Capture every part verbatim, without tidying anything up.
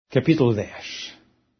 Capítulo dez.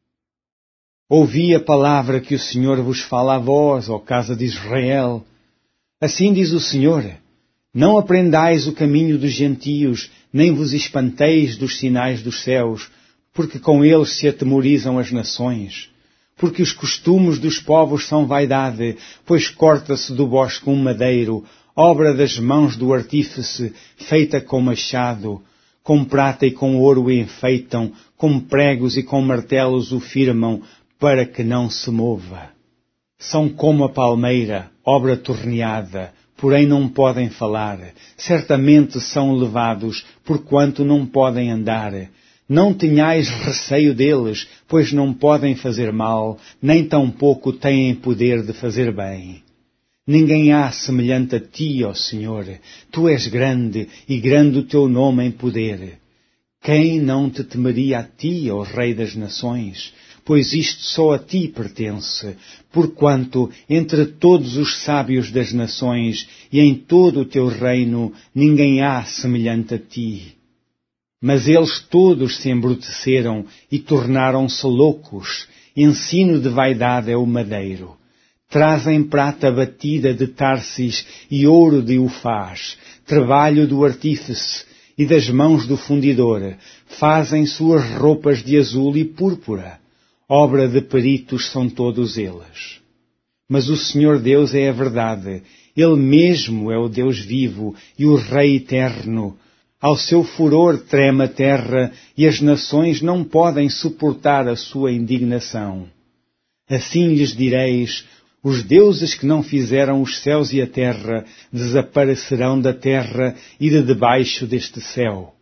Ouvi a palavra que o Senhor vos fala a vós, ó casa de Israel. Assim diz o Senhor: não aprendais o caminho dos gentios, nem vos espanteis dos sinais dos céus, porque com eles se atemorizam as nações. Porque os costumes dos povos são vaidade, pois corta-se do bosque um madeiro, obra das mãos do artífice, feita com machado. Com prata e com ouro o enfeitam, com pregos e com martelos o firmam, para que não se mova. São como a palmeira, obra torneada, porém não podem falar. Certamente são levados, porquanto não podem andar. Não tenhais receio deles, pois não podem fazer mal, nem tampouco têm poder de fazer bem. Ninguém há semelhante a ti, ó Senhor. Tu és grande, e grande o teu nome em poder. Quem não te temeria a ti, ó Rei das Nações? Pois isto só a ti pertence, porquanto entre todos os sábios das nações e em todo o teu reino ninguém há semelhante a ti. Mas eles todos se embruteceram e tornaram-se loucos. Ensino de vaidade é o madeiro. Trazem prata batida de Tarsis e ouro de Ufaz, trabalho do artífice e das mãos do fundidor. Fazem suas roupas de azul e púrpura. Obra de peritos são todos eles. Mas o Senhor Deus é a verdade. Ele mesmo é o Deus vivo e o Rei eterno. Ao seu furor treme a terra e as nações não podem suportar a sua indignação. Assim lhes direis: os deuses que não fizeram os céus e a terra desaparecerão da terra e de debaixo deste céu.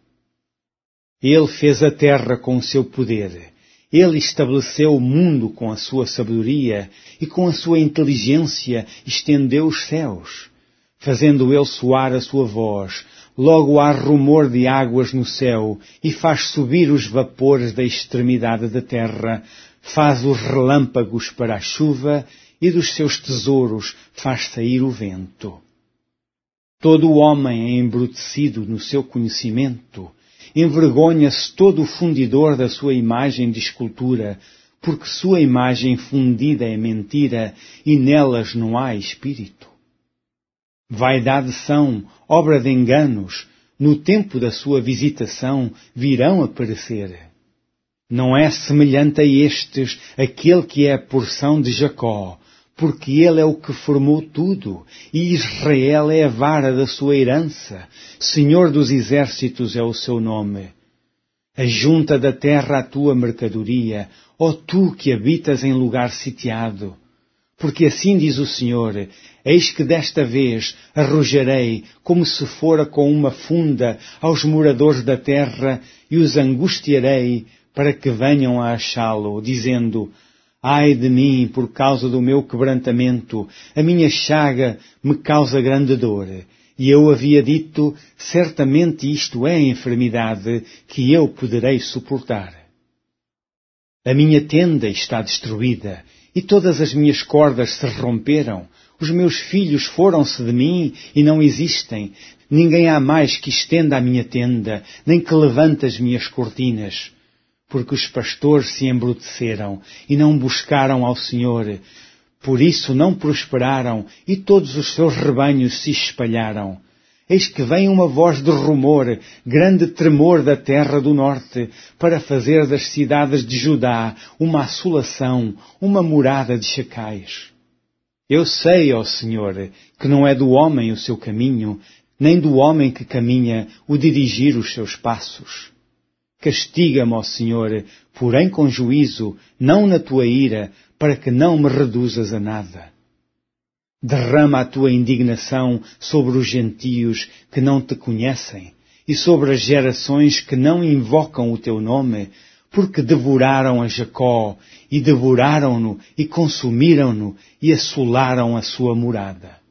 Ele fez a terra com o seu poder. Ele estabeleceu o mundo com a sua sabedoria e com a sua inteligência estendeu os céus. Fazendo ele soar a sua voz, logo há rumor de águas no céu e faz subir os vapores da extremidade da terra, faz os relâmpagos para a chuva e dos seus tesouros faz sair o vento. Todo o homem é embrutecido no seu conhecimento. Envergonha-se todo o fundidor da sua imagem de escultura, porque sua imagem fundida é mentira e nelas não há espírito. Vaidade são, obra de enganos, no tempo da sua visitação virão a perecer. Não é semelhante a estes aquele que é a porção de Jacó, porque ele é o que formou tudo, e Israel é a vara da sua herança. Senhor dos exércitos é o seu nome. Ajunta da terra a tua mercadoria, ó tu que habitas em lugar sitiado. Porque assim diz o Senhor: eis que desta vez arrojarei, como se fora com uma funda, aos moradores da terra, e os angustiarei, para que venham a achá-lo, dizendo: ai de mim, por causa do meu quebrantamento, a minha chaga me causa grande dor. E eu havia dito: certamente isto é enfermidade que eu poderei suportar. A minha tenda está destruída, e todas as minhas cordas se romperam. Os meus filhos foram-se de mim e não existem. Ninguém há mais que estenda a minha tenda, nem que levante as minhas cortinas. Porque os pastores se embruteceram e não buscaram ao Senhor. Por isso não prosperaram e todos os seus rebanhos se espalharam. Eis que vem uma voz de rumor, grande tremor da terra do norte, para fazer das cidades de Judá uma assolação, uma morada de chacais. Eu sei, ó Senhor, que não é do homem o seu caminho, nem do homem que caminha o dirigir os seus passos. Castiga-me, ó Senhor, porém com juízo, não na tua ira, para que não me reduzas a nada. Derrama a tua indignação sobre os gentios que não te conhecem e sobre as gerações que não invocam o teu nome, porque devoraram a Jacó e devoraram-no e consumiram-no e assolaram a sua morada.